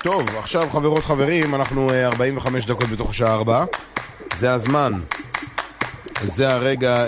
טוב, עכשיו חברות חברים, אנחנו 45 דקות בתוך השעה 4. זה הזמן, זה הרגע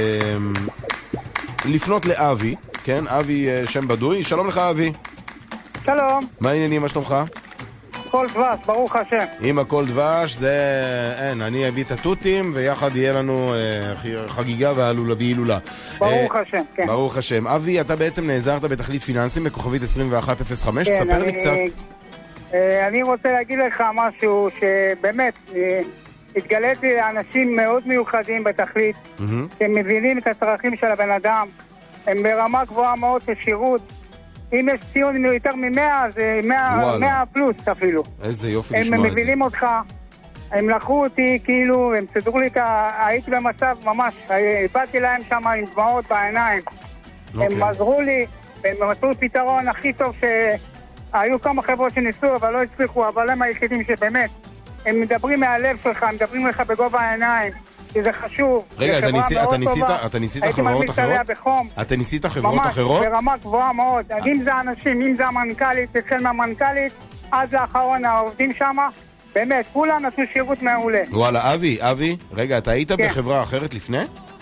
לפנות לאבי, כן? אבי שם בדוי. שלום לך אבי. שלום. מה העניינים, מה שלומך? כל דבש, ברוך השם. עם הכל דבש, זה אין, אני אביא את התותים ויחד יהיה לנו חגיגה והילולה. ברוך השם, כן. ברוך השם. אבי, אתה בעצם נעזרת בתחליט פיננסים בכוכבית 2105, כן, תספר לי קצת. אני רוצה להגיד לך משהו שבאמת התגליתי לאנשים מאוד מיוחדים בתחליט, שהם מבינים את הצרכים של הבן אדם, הם ברמה גבוהה מאוד של שירות. אם יש ציון יותר מ-100, זה 100 פלוס אפילו. איזה יופי לשמוע את זה. הם מבינים אותך, הם לקחו אותי כאילו, הם סדרו לי הייתי במצב ממש, באתי להם שם עם דמעות בעיניים. הם עזרו לי, הם מצאו פתרון הכי טוב שהיו כמה חברות שניסו, אבל לא הצליחו, אבל הם היחידים שבאמת, הם מדברים מהלב שלך, הם מדברים לך בגובה העיניים. שזה חשוב. רגע, אתה ניסית חברות אחרות? אתה ניסית חברות אחרות? ממש, ברמה גבוהה מאוד. אם זה אנשים, אם זה המנכ"לית, אצל מהמנכ"לית, עד לאחרון העובדים שם, באמת, כולם נתנו שירות מעולה. וואלה, אבי, רגע, אתה היית בחברה אחרת לפני?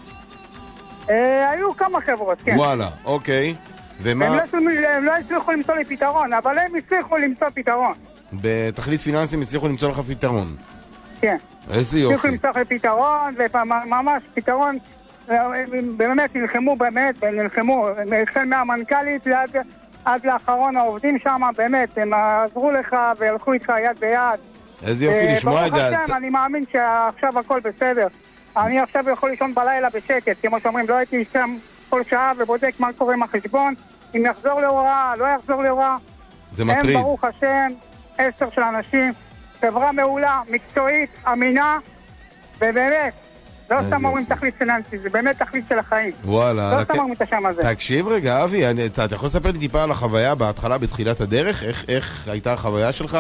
היו כמה חברות, כן. וואלה, אוקיי. ומה? הם לא הצליחו למצוא לי פתרון, אבל הם הצליחו למצוא פתרון. בתחליט פיננסים הצליחו למצוא לך פתרון? כן. איזה יופי. צריכים למצוא פתרון, וממש פתרון, באמת נלחמו, החל מהמנכ"לית עד לאחרון העובדים שם, באמת, הם עזרו לך והלכו איתך יד ביד. איזה יופי לשמוע את זה. ברוך השם, אני מאמין שעכשיו הכל בסדר. אני עכשיו יכול לישון בלילה בשקט, כמו שאומרים, לא הייתי שם כל שעה ובודק מה קורה עם החשבון, אם יחזור להוראה, לא יחזור להוראה. זה מטריד. הם ברוך השם, 10 של אנשים, חברה מעולה, מקצועית, אמינה, ובאמת, לא סתם אומרים תחליט פיננסי, זה באמת תחליט של החיים. וואלה. לא סתם אומרים את השם הזה. תקשיב רגע, אבי, אתה יכול לספר לי טיפה על החוויה בהתחלה, בתחילת הדרך? איך הייתה החוויה שלך?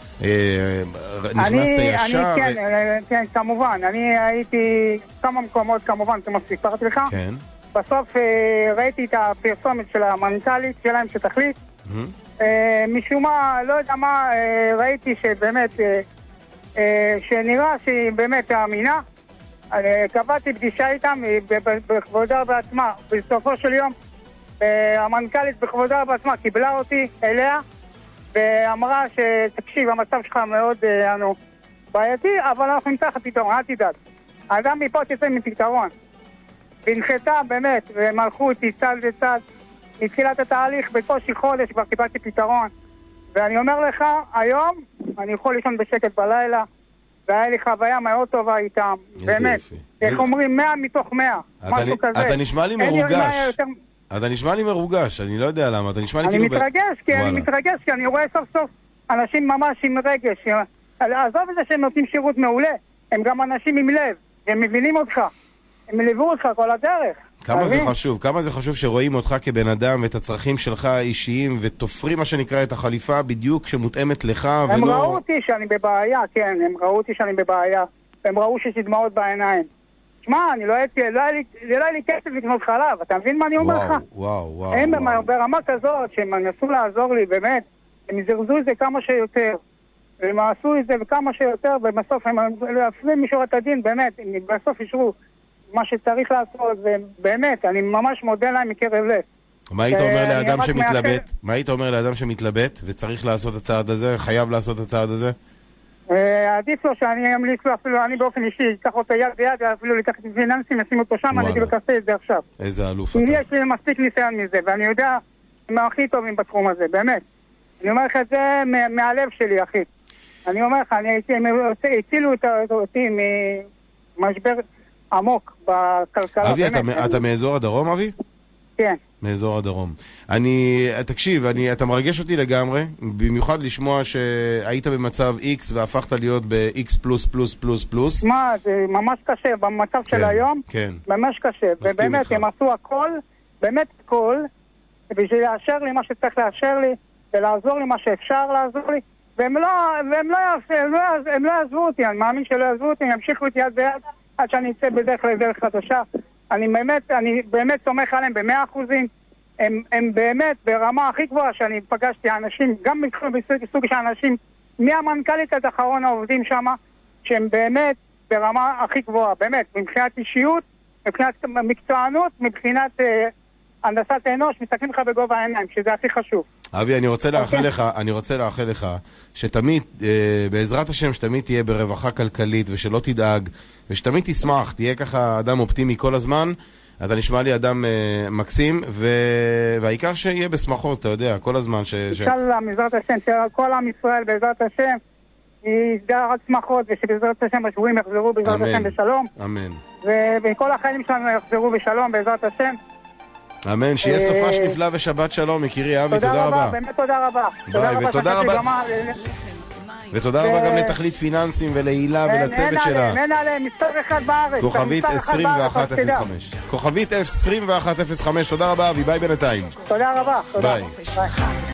נכנסת ישר? כן, כמובן. אני הייתי כמה מקומות, כמובן, כמו שסיפרתי לך. כן. בסוף ראיתי את הפרסומת של המנכ"לית שלהם שתחליט. משום מה, לא יודע מה, ראיתי שבאמת, שנראה שהיא באמת אמינה. קבעתי פגישה איתם בכבודה בעצמה. בסופו של יום, המנכ"לית בכבודה בעצמה קיבלה אותי אליה, ואמרה שתקשיב, המצב שלך מאוד בעייתי, אבל אנחנו נמצא לך פתרון, אל תדאג. האדם מפה תצא מפתרון. והנחתה באמת, והם הלכו אותי צד וצד. מתחילת התהליך, בקושי חודש כבר קיבלתי פתרון. ואני אומר לך, היום אני יכול לישון בשקט בלילה, והיה לי חוויה מאוד טובה איתם. באמת. איך אומרים, 100 מתוך 100. משהו כזה. אתה נשמע לי מרוגש. אתה נשמע לי מרוגש, אני לא יודע למה. אתה נשמע לי כאילו... אני מתרגש, כי אני רואה סוף סוף אנשים ממש עם רגש. עזוב את זה שהם נותנים שירות מעולה. הם גם אנשים עם לב. הם מבינים אותך. הם ליוו אותך כל הדרך. כמה זה חשוב שרואים אותך כבן אדם ואת הצרכים שלך האישיים ותופרים מה שנקרא את החליפה בדיוק שמותאמת לך ולא... הם ראו אותי שאני בבעיה, כן, הם ראו אותי שאני בבעיה. הם ראו שיש לי דמעות בעיניים. שמע, לא היה לי כסף לקנות חלב, אתה מבין מה אני אומר לך? וואו. הם ברמה כזאת שהם נסו לעזור לי, באמת, הם יזרזו את זה כמה שיותר. והם עשו את זה וכמה שיותר, ובסוף הם לפנים משורת הדין, באמת, הם בסוף ישרו מה שצריך לעשות, ובאמת, אני ממש מודה להם מקרב לב. מה היית אומר לאדם שמתלבט? מה היית אומר לאדם שמתלבט וצריך לעשות את הצעד הזה, חייב לעשות את הצעד הזה? עדיף לו שאני אמליץ לו, אפילו אני באופן אישי, אקח אותו יד ביד, אפילו לקח את פיננסים, נשים אותו שם, אני אגיד לו תעשה את זה עכשיו. איזה אלוף אתה. יש לי מספיק ניסיון מזה, ואני יודע הם הכי טובים בתחום הזה, באמת. אני אומר לך את זה מהלב שלי, אחי. אני אומר לך, הצילו אותי ממשבר עמוק בכלכלה. אבי, אתה מאזור הדרום, אבי? כן. מאזור הדרום. תקשיב, אתה מרגש אותי לגמרי, במיוחד לשמוע שהיית במצב X והפכת להיות ב-X++++. מה, זה ממש קשה, במצב של היום, ממש קשה. ובאמת, הם עשו הכל, באמת הכל, בשביל לאשר לי מה שצריך לאשר לי, ולעזור לי מה שאפשר לעזור לי, והם לא יעזבו אותי, אני מאמין שלא יעזבו אותי, הם ימשיכו אותי יד ביד, עד שאני אצא בדרך לדרך חדשה. אני באמת סומך עליהם ב100%. הם באמת ברמה הכי גבוהה שאני פגשתי אנשים, גם בסוג של אנשים, מהמנכ"לית עד אחרון העובדים שם, שהם באמת ברמה הכי גבוהה, באמת, מבחינת אישיות, מבחינת מקצוענות, מבחינת הנדסת האנוש, מסתכלים לך בגובה העיניים, שזה הכי חשוב. אבי, אני רוצה לאחל לך שתמיד, בעזרת השם, שתמיד תהיה ברווחה כלכלית ושלא תדאג, ושתמיד תשמח, תהיה ככה אדם אופטימי כל הזמן. אתה נשמע לי אדם מקסים, והעיקר שיהיה בשמחות, אתה יודע, כל הזמן אינשאללה, בעזרת השם, שכל עם ישראל בעזרת השם יסדר רק שמחות, ושבעזרת השם השבויים יחזרו בעזרת השם בשלום. אמן. וכל החיילים שלנו יחזרו בשלום בעזרת השם. אמן, שיהיה סופש נפלא ושבת שלום, יקירי אבי, תודה רבה. באמת תודה רבה. ביי, ותודה רבה גם לתכלית פיננסים ולהילה ולצוות שלה. אין עליהם, מספר אחד בארץ. כוכבית 2105. כוכבית 2105, תודה רבה אבי, ביי בינתיים. תודה רבה. ביי.